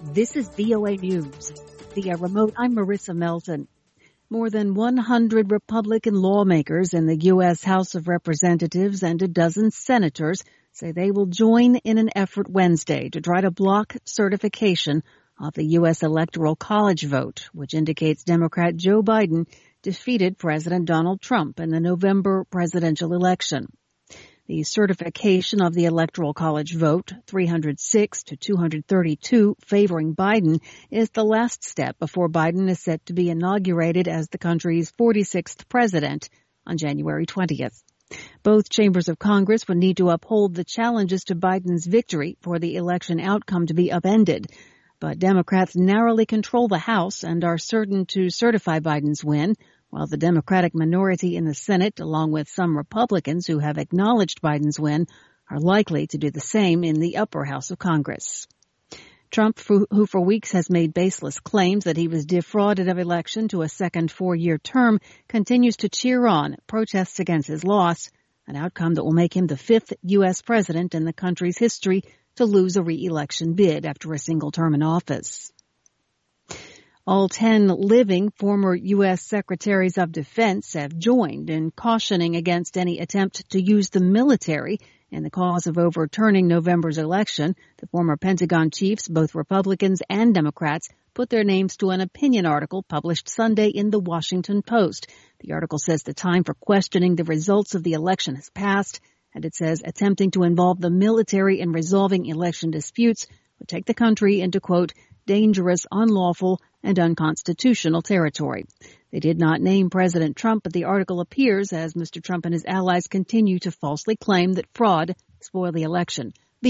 This is VOA News. Via remote, I'm Marissa Melton. More than 100 Republican lawmakers in the U.S. House of Representatives and a dozen senators say they will join in an effort Wednesday to try to block certification of the U.S. Electoral College vote, which indicates Democrat Joe Biden defeated President Donald Trump in the November presidential election. The certification of the Electoral College vote, 306 to 232 favoring Biden, is the last step before Biden is set to be inaugurated as the country's 46th president on January 20th. Both chambers of Congress would need to uphold the challenges to Biden's victory for the election outcome to be upended. But Democrats narrowly control the House and are certain to certify Biden's win, while the Democratic minority in the Senate, along with some Republicans who have acknowledged Biden's win, are likely to do the same in the upper house of Congress. Trump, who for weeks has made baseless claims that he was defrauded of election to a second four-year term, continues to cheer on protests against his loss, an outcome that will make him the fifth U.S. president in the country's history to lose a re-election bid after a single term in office. All 10 living former U.S. Secretaries of Defense have joined in cautioning against any attempt to use the military in the cause of overturning November's election. The former Pentagon chiefs, both Republicans and Democrats, put their names to an opinion article published Sunday in the Washington Post. The article says the time for questioning the results of the election has passed, and it says attempting to involve the military in resolving election disputes would take the country into, quote, dangerous, unlawful, and unconstitutional territory. They did not name President Trump, but the article appears as Mr. Trump and his allies continue to falsely claim that fraud spoiled the election.